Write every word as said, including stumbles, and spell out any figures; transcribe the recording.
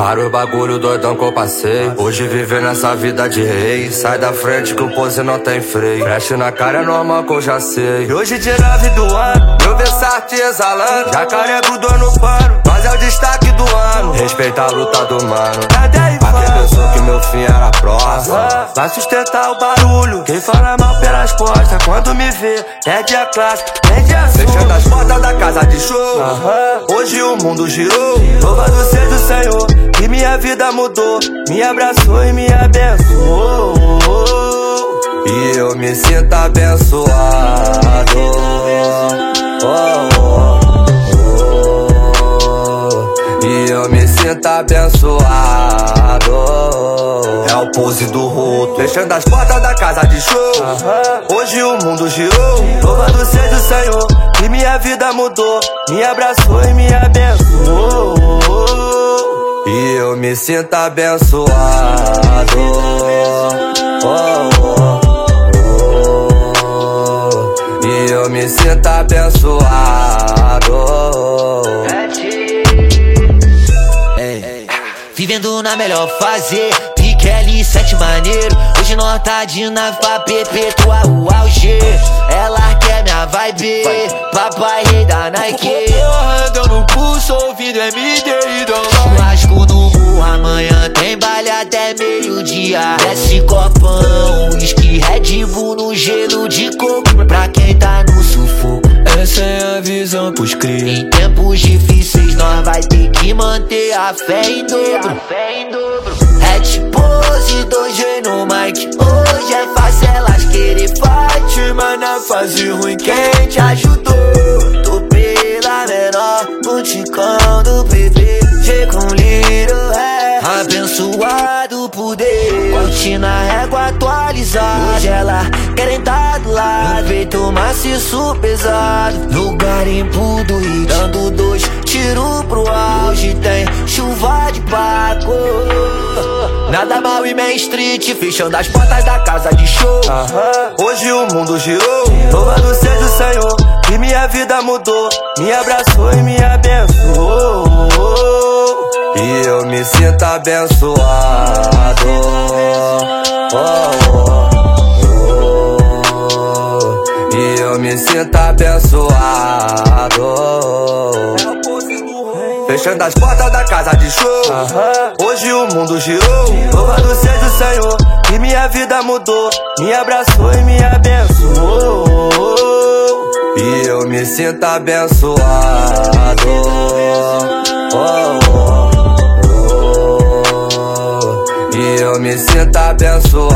Vários bagulho doidão que eu passei. Hoje viver nessa vida de rei. Sai da frente que o pose não tem freio. Preste na cara é normal que eu já sei. E hoje dia nove do ano, eu Versace exalando. Já carrego dor no pano, mas é o destaque do ano. Respeita a luta do mano. Pra quem pensou que meu fim era próximo, vai sustentar o barulho. Quem fala mal pelas costas, quando me vê, perde a classe, perde a sua. Fechando as portas da casa de show. Hoje o mundo girou. Louvado seja o Senhor, que minha vida mudou. Me abraçou e me abençoou. E eu me sinto abençoado. Oh, oh, oh. E eu me sinto abençoado. É o pose do roto. Fechando as portas da casa de show. Hoje o mundo girou. Louvado seja o Senhor, que minha vida mudou. Me abraçou e me abençoou. E eu me sinto abençoado. Oh, oh, oh. E eu me sinto abençoado. Ei, vivendo na melhor fase, Piquele sete maneiro. Hoje nós tá de nave pra perpetuar o auge. Ela quer minha vibe, papai rei da Nike. Andando no pulso, ouvindo M D e Dom. Churrasco no morro, amanhã tem baile até meio-dia. Desce copão, whisky, Red Bull no gelo de coco. Pra quem tá no sufoco, essa é a visão pros cria. em tempos difíceis nós vai ter que manter a fé em dobro. Red pose, dois G no mic. Hoje é fácil elas querer fight, Mas na fase ruim quem te ajudou? Tô pela menor, no ticão do bebê. G com Little é abençoado por Deus. Curte na régua atualizada. Hoje ela querem tá do lado. Peito maciço pesado. No garimpo do hit, dando dois tiros pro ar. Hoje tem chuva de Paco. Nada mal e Main Street, fechando as portas da casa de show. Hoje o mundo girou. Louvado seja o Senhor, que minha vida mudou. Me abraçou e me abençoou. E eu me sinto abençoado. Oh, oh, oh. E eu me sinto abençoado. Fechando as portas da casa de show. Hoje o mundo girou. Louvado seja o Senhor, que minha vida mudou. Me abraçou e me abençoou. E eu me sinto abençoado. Oh, oh, oh. E eu me sinto abençoado.